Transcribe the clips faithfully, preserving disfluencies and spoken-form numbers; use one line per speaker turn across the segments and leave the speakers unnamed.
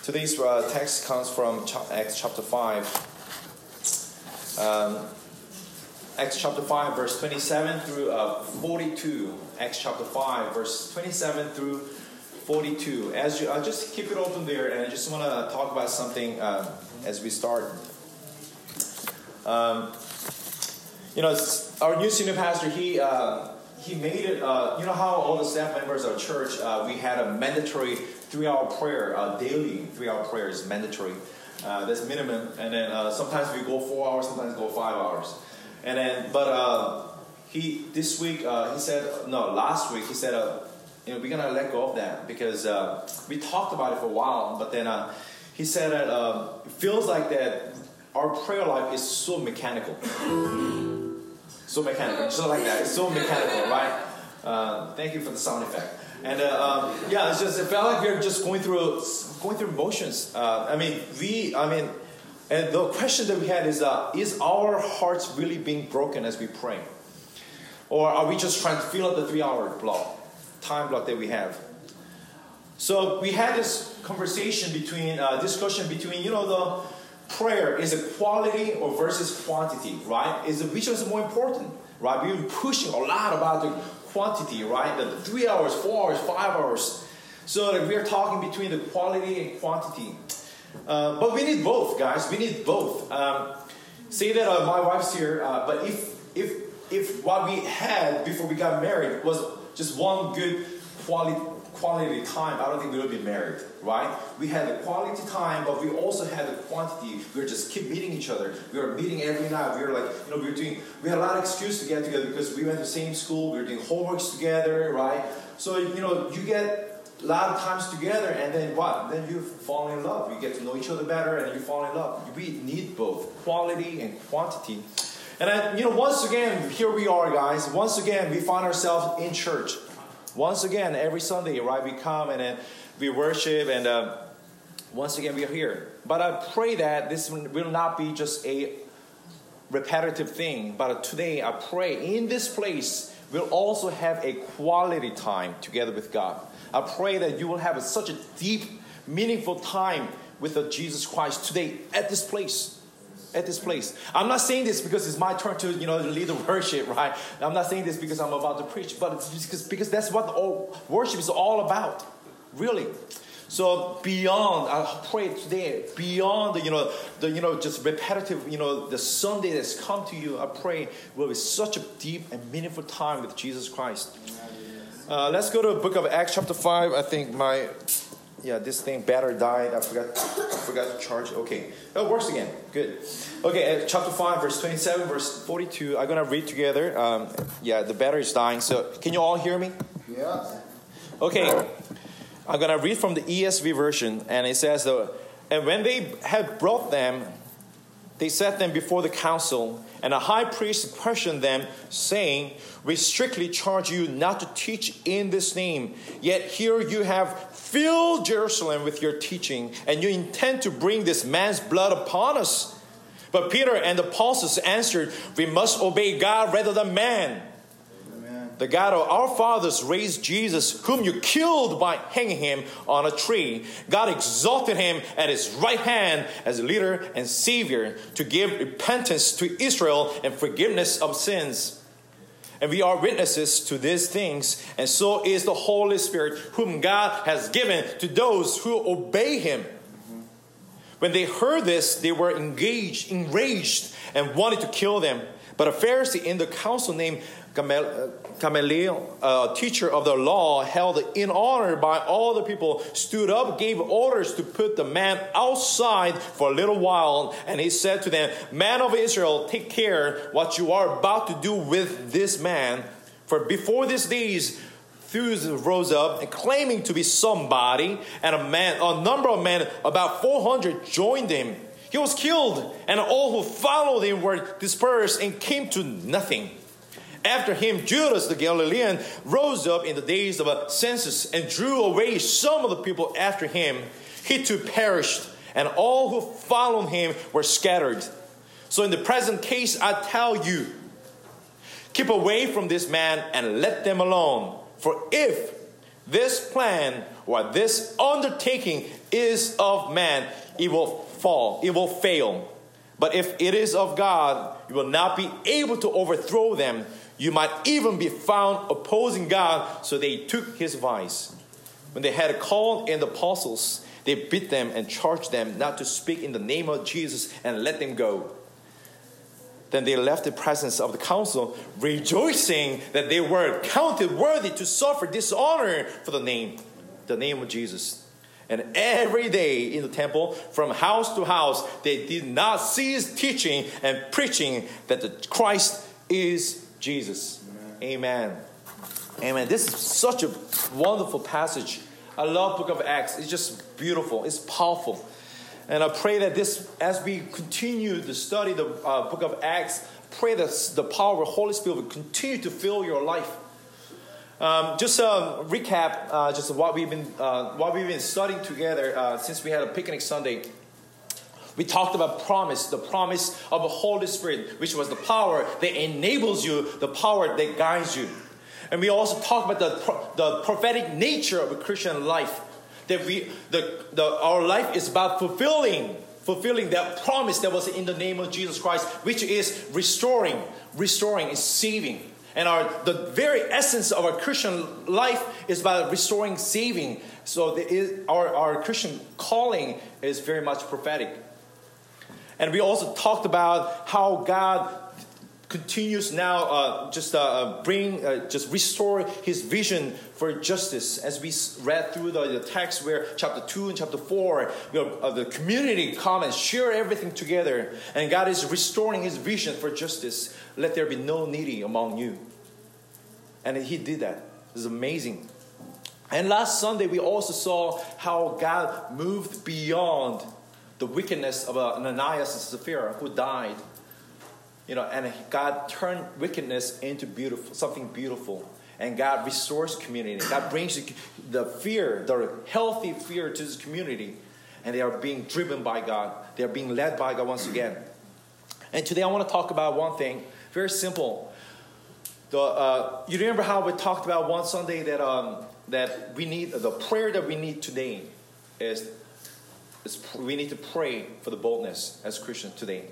Today's uh, text comes from Acts chapter five. Um, Acts chapter five, verse twenty-seven through uh, forty-two. Acts chapter five, verse twenty-seven through forty-two. As you, I'll just keep it open there, and I just want to talk about something uh, as we start. Um, you know, our new senior pastor, he uh, he made it. Uh, you know how all the staff members of church, uh, we had a mandatory three-hour prayer, uh, daily three-hour prayer is mandatory. Uh, that's minimum, and then uh, sometimes we go four hours, sometimes go five hours. And then, but uh, he this week uh, he said no. Last week he said, uh, you know, we're gonna let go of that because uh, we talked about it for a while. But then uh, he said that uh, it feels like that our prayer life is so mechanical, so mechanical, just like that. It's so mechanical, right? Uh, thank you for the sound effect. And uh, um, yeah, it's just it felt like we're just going through going through emotions. Uh, I mean, we, I mean. And the question that we had is, uh, is our hearts really being broken as we pray? Or are we just trying to fill up the three-hour block, time block that we have? So we had this conversation between, uh, discussion between, you know, the prayer, is it quality or versus quantity, right? Is it, which is more important, right? We've been pushing a lot about the quantity, right? The, the three hours, four hours, five hours. So that we're talking between the quality and quantity. Uh, but we need both, guys. We need both. Um, say that uh, my wife's here, uh, but if if if what we had before we got married was just one good quality quality time, I don't think we would be married, right? We had the quality time, but we also had the quantity. We were just keep meeting each other. We were meeting every night. We were like, you know, we were doing. We had a lot of excuse to get together because we went to the same school. We were doing homeworks together, right? So you know, you get a lot of times together, and then what? Then you fall in love. You get to know each other better, and you fall in love. We need both quality and quantity. And I, you know, once again, here we are, guys. Once again, we find ourselves in church. Once again, every Sunday, right? We come and then we worship, and uh, once again, we are here. But I pray that this will not be just a repetitive thing. But today, I pray in this place, we'll also have a quality time together with God. I pray that you will have a, such a deep, meaningful time with the Jesus Christ today at this place. At this place. I'm not saying this because it's my turn to, you know, lead the worship, right? I'm not saying this because I'm about to preach, but it's because, because that's what all worship is all about, really. So beyond, I pray today, beyond the, you know, the, you know, just repetitive, you know, the Sunday that's come to you, I pray will be such a deep and meaningful time with Jesus Christ. Uh, let's go to the book of Acts chapter five. I think my, yeah, this thing battery died. I forgot, I forgot to charge. Okay, oh, it works again. Good. Okay, chapter five, verse twenty-seven, verse forty-two. I'm gonna read together. Um, yeah, the battery is dying. So, can you all hear me?
Yeah.
Okay, I'm gonna read from the E S V version, and it says, "The and when they had brought them, they set them before the council, and the high priest questioned them, saying, 'We strictly charge you not to teach in this name. Yet here you have filled Jerusalem with your teaching, and you intend to bring this man's blood upon us.' But Peter and the apostles answered, 'We must obey God rather than man. The God of our fathers raised Jesus, whom you killed by hanging him on a tree. God exalted him at his right hand as a leader and savior to give repentance to Israel and forgiveness of sins. And we are witnesses to these things, and so is the Holy Spirit, whom God has given to those who obey him.' When they heard this, they were engaged, enraged and wanted to kill them. But a Pharisee in the council named Gamaliel, a teacher of the law, held in honor by all the people, stood up, gave orders to put the man outside for a little while. And he said to them, 'Men of Israel, take care what you are about to do with this man. For before these days, Thus rose up and claiming to be somebody, and a man, a number of men, about four hundred, joined him. He was killed, and all who followed him were dispersed and came to nothing. After him, Judas the Galilean rose up in the days of a census and drew away some of the people after him. He too perished, and all who followed him were scattered. So in the present case, I tell you, keep away from this man and let them alone. For if this plan or this undertaking is of man, it will fall, it will fail. But if it is of God, you will not be able to overthrow them. You might even be found opposing God. So they took his advice. When they had called in the apostles, they beat them and charged them not to speak in the name of Jesus and let them go. Then they left the presence of the council, rejoicing that they were counted worthy to suffer dishonor for the name, the name of Jesus. And every day in the temple, from house to house, they did not cease teaching and preaching that the Christ is Jesus. Amen. Amen. Amen. This is such a wonderful passage. I love Book of Acts. It's just beautiful. It's powerful. And I pray that this, as we continue to study the uh, Book of Acts, pray that the power of the Holy Spirit will continue to fill your life. Um, just a recap, uh, just what we've been uh, what we've been studying together uh, since we had a picnic Sunday. We talked about promise, the promise of the Holy Spirit, which was the power that enables you, the power that guides you. And we also talked about the the prophetic nature of a Christian life. That we the, the our life is about fulfilling fulfilling that promise that was in the name of Jesus Christ, which is restoring, restoring is saving. And our the very essence of our Christian life is about restoring, saving. So the, our, our Christian calling is very much prophetic. And we also talked about how God continues now uh, just uh, bring, uh, just restore his vision for justice. As we read through the, the text where chapter two and chapter four, you know, uh, the community come and share everything together. And God is restoring his vision for justice. Let there be no needy among you. And he did that. It was amazing. And last Sunday, we also saw how God moved beyond the wickedness of uh, Ananias and Sapphira, who died. You know, and God turned wickedness into beautiful, something beautiful. And God restores community. God brings the fear, the healthy fear to this community. And they are being driven by God. They are being led by God once again. And today I want to talk about one thing, very simple. The, uh, you remember how we talked about one Sunday that um, that we need, the prayer that we need today is, is we need to pray for the boldness as Christians today.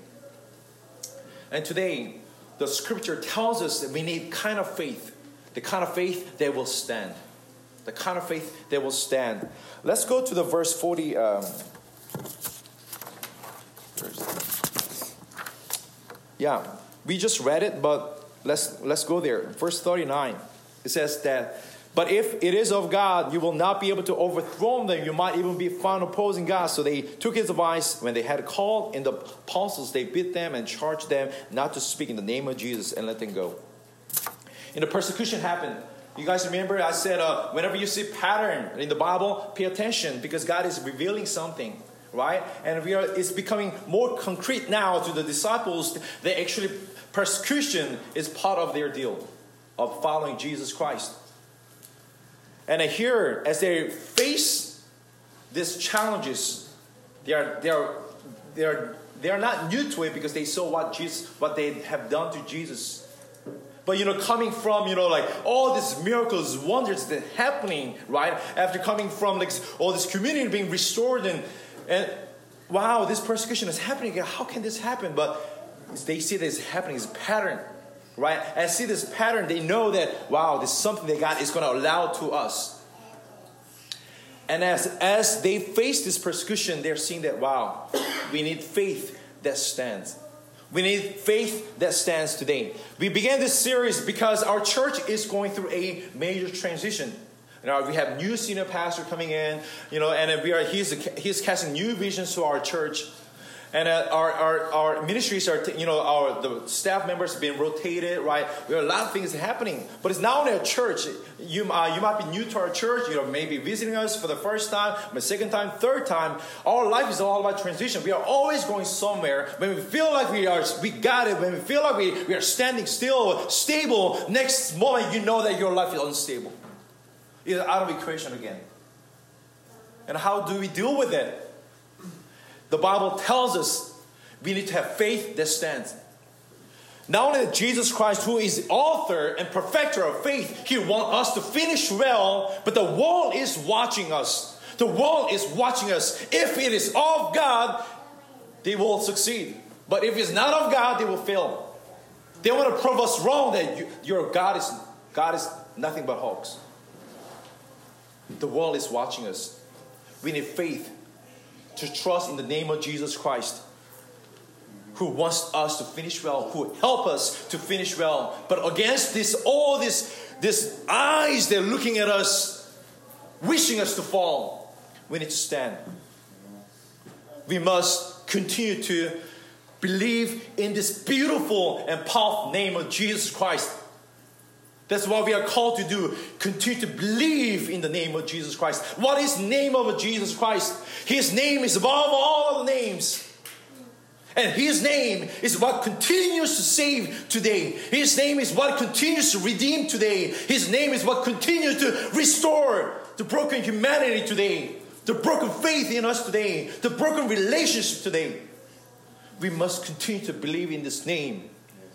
And today, the scripture tells us that we need kind of faith, the kind of faith that will stand. The kind of faith that will stand. Let's go to the verse forty. Um, yeah, we just read it, but let's let's go there. Verse thirty-nine. It says that, but if it is of God, you will not be able to overthrow them. You might even be found opposing God. So they took his advice. When they had called in the apostles, they beat them and charged them not to speak in the name of Jesus and let them go. And the persecution happened. You guys remember I said, uh, whenever you see pattern in the Bible, pay attention because God is revealing something, right? And we are it's becoming more concrete now to the disciples that actually persecution is part of their deal of following Jesus Christ. And here, as they face these challenges, they are they are they are they are not new to it because they saw what Jesus what they have done to Jesus. But you know, coming from you know like all these miracles, wonders that happening, right? After coming from like all this community being restored and and wow, this persecution is happening. How can this happen? But they see this happening as a pattern. Right? And see this pattern, they know that, wow, this is something that God is going to allow to us. And as, as they face this persecution, they're seeing that, wow, we need faith that stands. We need faith that stands today. We began this series because our church is going through a major transition. You know, we have new senior pastor coming in, you know, and we are he's, he's casting new visions to our church. And uh, our, our our ministries are, you know, our the staff members have been rotated, right? There are a lot of things happening. But it's not only a church. You, uh, you might be new to our church, you know, maybe visiting us for the first time, the second time, third time. Our life is all about transition. We are always going somewhere. When we feel like we are, we got it. When we feel like we, we are standing still, stable, next moment you know that your life is unstable. It's out of equation again. And how do we deal with it? The Bible tells us we need to have faith that stands. Not only that Jesus Christ, who is the author and perfecter of faith, He wants us to finish well, but the world is watching us. The world is watching us. If it is of God, they will succeed. But if it's not of God, they will fail. They want to prove us wrong that you, your God is God is nothing but hoax. The world is watching us. We need faith to trust in the name of Jesus Christ, who wants us to finish well, who help us to finish well. But against this, all this, this eyes they're looking at us, wishing us to fall, we need to stand. We must continue to believe in this beautiful and powerful name of Jesus Christ. That's what we are called to do. Continue to believe in the name of Jesus Christ. What is the name of Jesus Christ? His name is above all other names. And His name is what continues to save today. His name is what continues to redeem today. His name is what continues to restore the broken humanity today. The broken faith in us today. The broken relationship today. We must continue to believe in this name.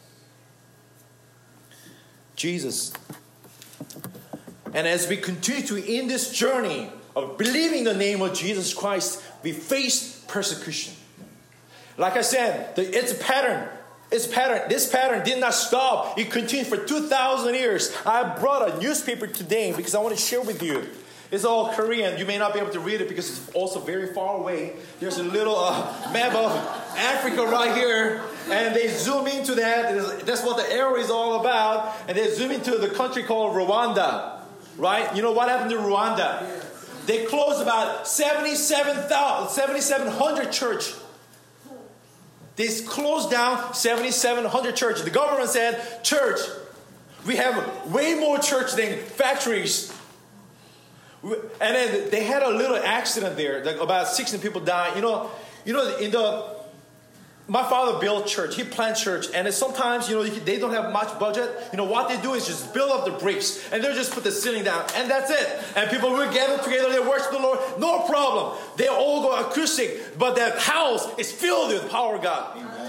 Jesus. And as we continue to in this journey of believing the name of Jesus Christ, we face persecution. Like I said, the, it's a pattern. It's a pattern. This pattern did not stop. It continued for two thousand years. I brought a newspaper today because I want to share with you. It's all Korean. You may not be able to read it because it's also very far away. There's a little uh, map of Africa right here. And they zoom into that. That's what the arrow is all about. And they zoom into the country called Rwanda. Right? You know what happened to Rwanda? They closed about seventy-seven hundred church. They closed down seventy-seven hundred churches. The government said, church, we have way more church than factories. And then they had a little accident there. Like about sixteen people died. You know, you know, in the my father built church. He planned church, and sometimes you know they don't have much budget. You know what they do is just build up the bricks, and they just put the ceiling down, and that's it. And people will gather together. They worship the Lord. No problem. They all go acoustic, but that house is filled with power of God. Amen.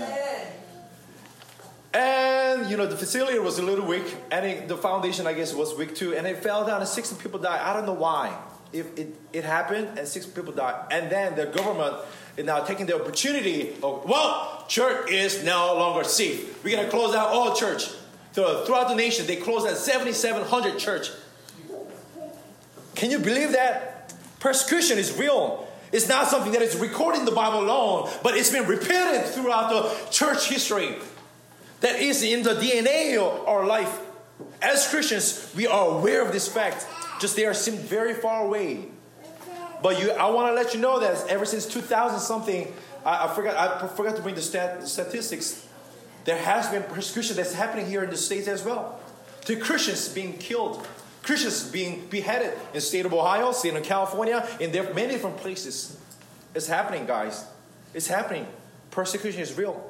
And you know the facility was a little weak, and it, the foundation I guess was weak too, and it fell down, and sixteen people died. I don't know why. If it, it happened, and six people died, and then the government is now taking the opportunity of, well, church is no longer safe. We're gonna close down all church. So throughout the nation, they closed down seventy-seven hundred church. Can you believe that? Persecution is real. It's not something that is recorded in the Bible alone, but it's been repeated throughout the church history. That is in the D N A of our life. As Christians, we are aware of this fact. Just they are seem very far away. But you, I want to let you know that ever since two thousand something, I, I forgot I forgot to bring the stat, statistics. There has been persecution that's happening here in the States as well. To Christians being killed, Christians being beheaded in the state of Ohio, state of California, in there many different places. It's happening, guys. It's happening. Persecution is real.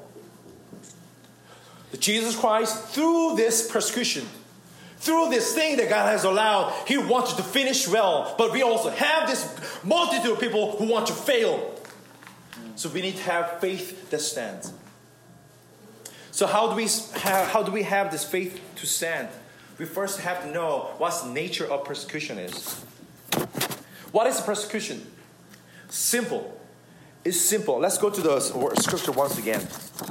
Jesus Christ, through this persecution, through this thing that God has allowed, He wants you to finish well. But we also have this multitude of people who want to fail. So we need to have faith that stands. So how do we have, how do we have this faith to stand? We first have to know what the nature of persecution is. What is persecution? Simple. It's simple. Let's go to the scripture once again.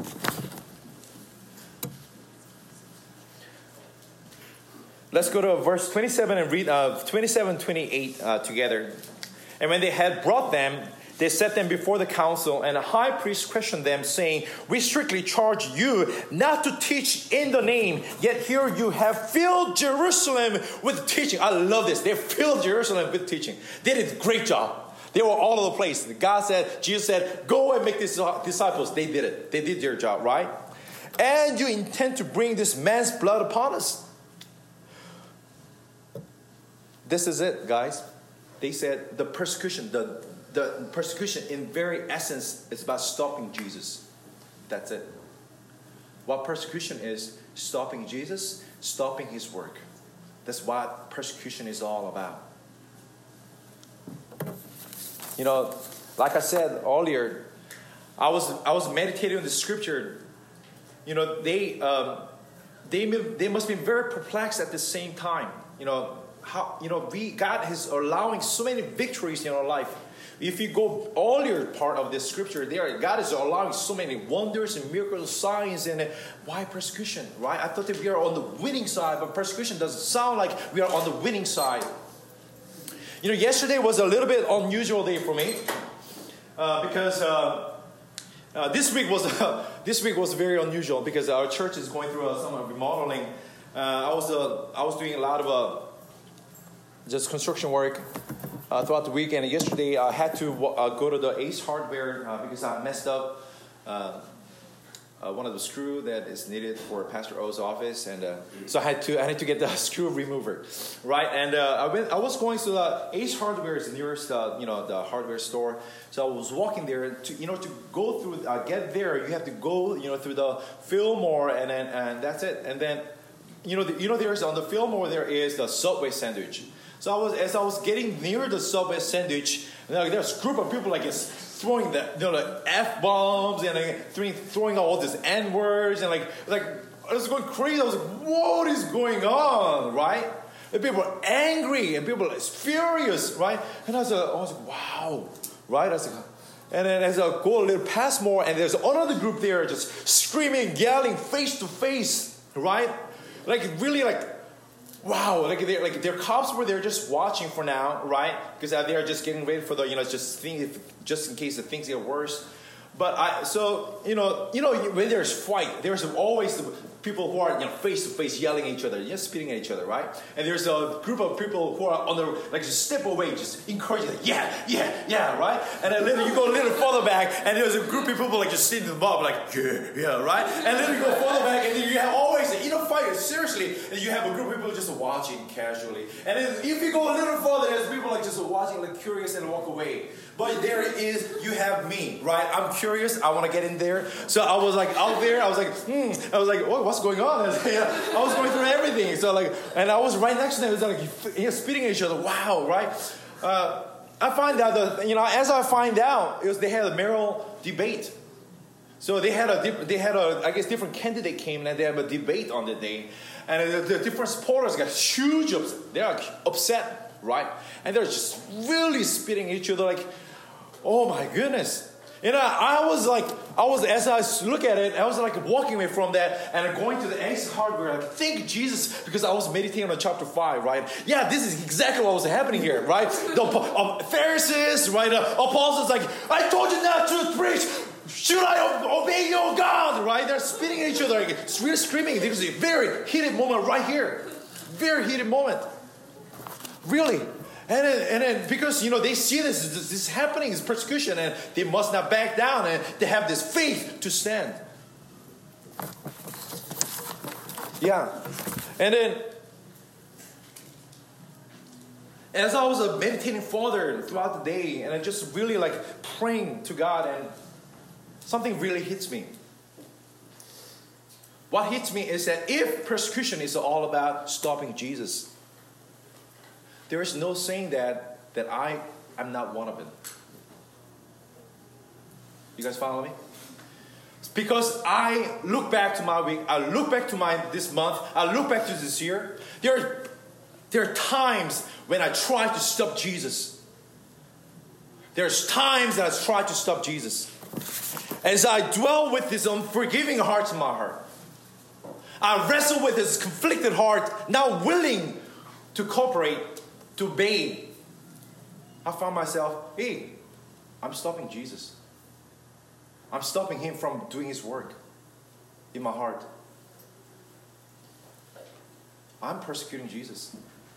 Let's go to verse twenty-seven and read uh, twenty-seven, twenty-eight uh, together. And when they had brought them, they set them before the council, and the high priest questioned them, saying, we strictly charge you not to teach in the name, yet here you have filled Jerusalem with teaching. I love this. They filled Jerusalem with teaching. They did a great job. They were all over the place. God said, Jesus said, go and make these disciples. They did it. They did their job, right? And you intend to bring this man's blood upon us. This is it, guys. They said the persecution, the, the persecution in very essence is about stopping Jesus. That's it. What persecution is, stopping Jesus, stopping His work. That's what persecution is all about. You know, like I said earlier, I was I was meditating on the scripture. You know, they um, they they must be very perplexed at the same time. You know, how, you know, we, God is allowing so many victories in our life. If you go earlier part of this scripture there, God is allowing so many wonders and miracles, signs, and uh, why persecution, right? I thought that we are on the winning side, but persecution doesn't sound like we are on the winning side. You know, yesterday was a little bit unusual day for me uh, because uh, uh, this week was uh, this week was very unusual because our church is going through uh, some remodeling. Uh, I was uh, I was doing a lot of uh, just construction work. Uh, throughout the week, and yesterday I had to uh, go to the Ace Hardware uh, because I messed up uh, uh, one of the screw that is needed for Pastor O's office, and uh, so I had to I had to get the screw remover, right? And uh, I went. I was going to the Ace Hardware is the nearest, uh, you know, the hardware store. So I was walking there to, you know, to go through, uh, get there. You have to go, you know, through the Fillmore, and then and that's it. And then, you know, the, you know, there's on the Fillmore there is the Subway sandwich. So I was, as I was getting near the Subway sandwich, like, there's a group of people like just throwing the, you know, the F bombs and like, throwing, throwing all these N words and like, like I was going crazy. I was like, what is going on, right? And people were angry and people were like, furious, right? And I was, uh, I was like, wow, right? I was like, and then as I go a little past more, and there's another group there just screaming, yelling, face to face, right? Like really like. Wow, like they're like their cops were there just watching for now, right? Because they are just getting ready for the, you know, just think, just in case the things get worse. But I, so you know, you know, when there's fight, there's always the people who are, you know, face to face yelling at each other, just spitting at each other, right? And there's a group of people who are on the like just step away, just encouraging, like, yeah, yeah, yeah, right? And then later you go a little further back, and there's a group of people like just sitting in the mob, like yeah, yeah, right? And then you go further back, and then you have always in a fight, seriously, and you have a group of people just watching casually. And then if you go a little further, there's people like just watching, like curious, and walk away. But there is, you have me, right? I'm curious. I want to get in there. So I was like out there. I was like, hmm. I was like, oh, what's going on? I was, like, yeah. I was going through everything. So like, and I was right next to them. It was like, you know, spitting at each other. Wow, right? Uh, I find out that, you know, as I find out, it was they had a mayoral debate. So they had a, they had a, I guess, different candidate came and they had a debate on the day, and the, the different supporters got huge upset. They're like upset, right? And they're just really spitting at each other like. Oh my goodness. You know, I was like, I was, as I look at it, I was like walking away from that and going to the Ace Hardware. Like, thank Jesus, because I was meditating on chapter five, right? Yeah, this is exactly what was happening here, right? The uh, Pharisees, right? Uh, apostles, like, I told you not to preach. Should I obey your God, right? They're spitting at each other, like, it's really screaming. There was a very heated moment right here. Very heated moment. Really. And then, and then because, you know, they see this, this, this happening, this persecution, and they must not back down, and they have this faith to stand. Yeah. And then, as I was uh, meditating further throughout the day, and I just really like praying to God, and something really hits me. What hits me is that if persecution is all about stopping Jesus, there is no saying that that I am not one of them. You guys follow me? Because I look back to my week, I look back to my this month, I look back to this year. There are, there are times when I try to stop Jesus. There's times that I try to stop Jesus. As I dwell with this unforgiving heart in my heart, I wrestle with this conflicted heart, not willing to cooperate, to obey. I found myself, hey, I'm stopping Jesus. I'm stopping him from doing his work in my heart. I'm persecuting Jesus.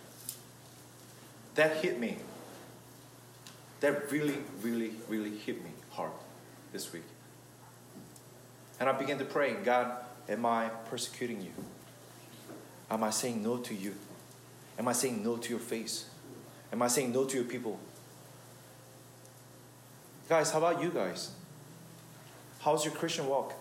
That hit me. That really, really, really hit me hard this week. And I began to pray, God, am I persecuting you? Am I saying no to you? Am I saying no to your face? Am I saying no to your people? Guys, how about you guys? How's your Christian walk?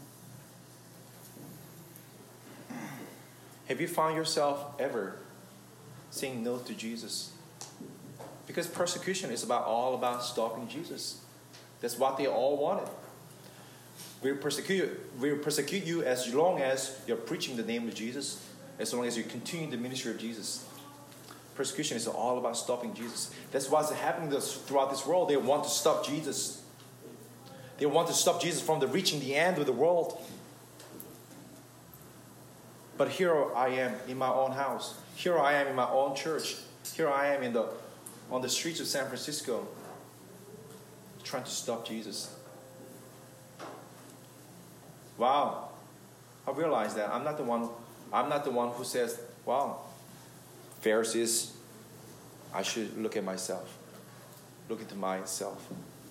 Have you found yourself ever saying no to Jesus? Because persecution is about all about stopping Jesus. That's what they all wanted. We'll persecute, we'll persecute you as long as you're preaching the name of Jesus, as long as you continue the ministry of Jesus. Persecution is all about stopping Jesus. That's what's happening throughout this world. They want to stop Jesus. They want to stop Jesus from the reaching the end of the world. But here I am in my own house. Here I am in my own church. Here I am in the on the streets of San Francisco, trying to stop Jesus. Wow. I realize that I'm not the one I'm not the one who says, wow, Pharisees, I should look at myself. Look into myself.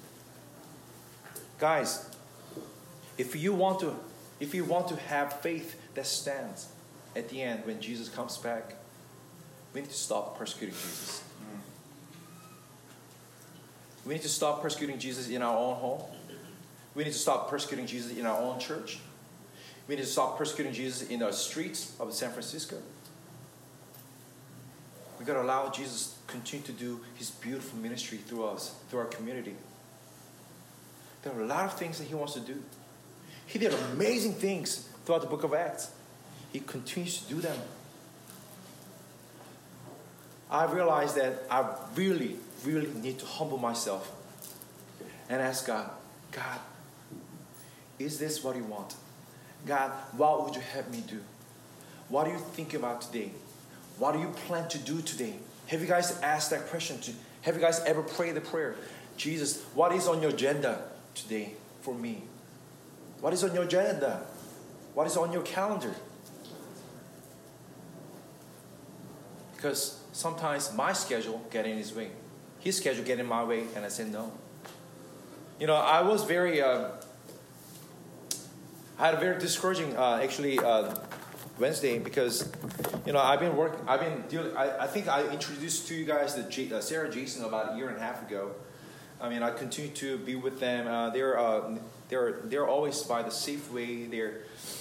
Guys, if you want to if you want to have faith that stands at the end when Jesus comes back, we need to stop persecuting Jesus. We need to stop persecuting Jesus in our own home. We need to stop persecuting Jesus in our own church. We need to stop persecuting Jesus in the streets of San Francisco. We've got to allow Jesus to continue to do His beautiful ministry through us, through our community. There are a lot of things that He wants to do. He did amazing things throughout the book of Acts. He continues to do them. I realize that I really, really need to humble myself and ask God, God, is this what you want? God, what would you have me do? What do you think about today? What do you plan to do today? Have you guys asked that question? To, have you guys ever prayed the prayer? Jesus, what is on your agenda today for me? What is on your agenda? What is on your calendar? Because sometimes my schedule get in His way. His schedule get in my way, and I said no. You know, I was very, uh, I had a very discouraging, uh, actually, uh, Wednesday because, you know, I've been working, I've been dealing, I, I think I introduced to you guys the J, uh, Sarah Jason about a year and a half ago. I mean, I continue to be with them. Uh, they're, uh, they're, they're always by the safe way. They're,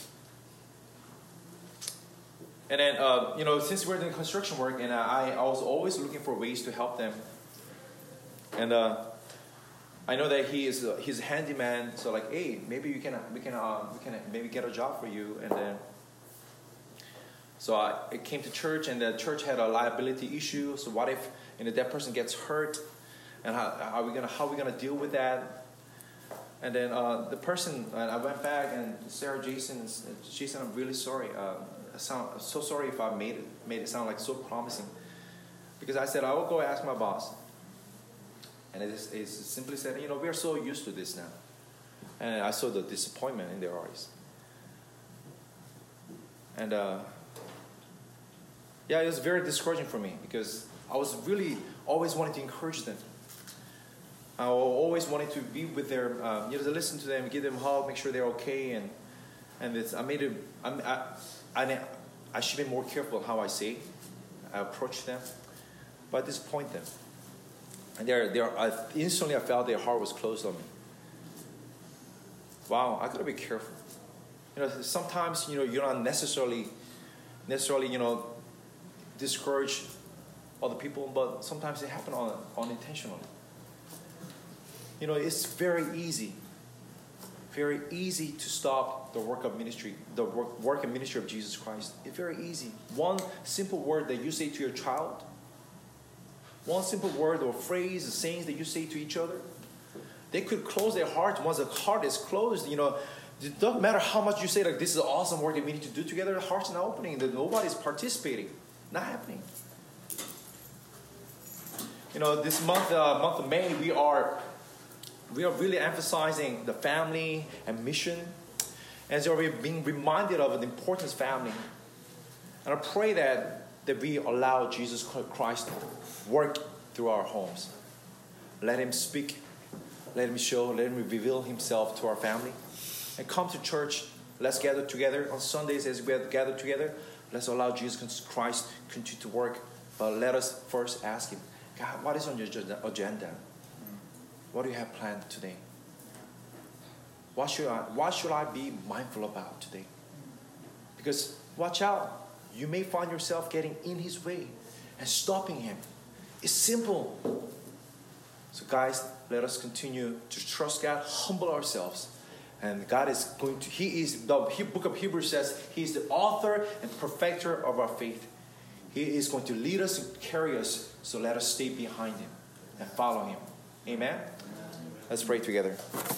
and then, uh, you know, since we're doing construction work, and I, I was always looking for ways to help them. And uh, I know that he is uh, he's a handyman, so like, hey, maybe you can we can uh, we can maybe get a job for you. And then, so I, I came to church, and the church had a liability issue. So what if you know that person gets hurt, and how, how are we gonna how are we gonna deal with that? And then uh, the person, and I went back, and Sarah Jason, she said, I'm really sorry. Uh, I sound I'm so sorry if I made it made it sound like so promising, because I said I will go ask my boss. And it, is, it simply said, you know, we are so used to this now. And I saw the disappointment in their eyes. And uh, yeah, it was very discouraging for me because I was really always wanting to encourage them. I always wanted to be with their, uh, you know, to listen to them, give them a hug, make sure they're okay. And and it's, I made it. I, I I should be more careful how I say, I approach them, but I disappoint them. And they're, they're, I, instantly I felt their heart was closed on me. Wow, I gotta be careful. You know, sometimes, you know, you're not necessarily, necessarily, you know, discourage other people, but sometimes it happens un, unintentionally. You know, it's very easy, very easy to stop the work of ministry, the work, work and ministry of Jesus Christ. It's very easy. One simple word that you say to your child, one simple word or phrase, the sayings that you say to each other, they could close their heart. Once the heart is closed, you know, it doesn't matter how much you say, like, this is awesome work that we need to do together, the heart's not opening, that nobody's participating. Not happening. You know, this month, uh, month of May, we are, we are really emphasizing the family and mission. And so we're being reminded of the importance of family. And I pray that that we allow Jesus Christ to work through our homes. Let Him speak. Let Him show. Let Him reveal Himself to our family. And come to church. Let's gather together on Sundays as we gather together. Let's allow Jesus Christ to continue to work. But let us first ask Him, God, what is on your agenda? What do you have planned today? What should I, what should I be mindful about today? Because watch out. You may find yourself getting in His way and stopping Him. It's simple. So guys, let us continue to trust God, humble ourselves. And God is going to, He is, the book of Hebrews says, He is the author and perfecter of our faith. He is going to lead us and carry us, so let us stay behind Him and follow Him. Amen? Let's pray together.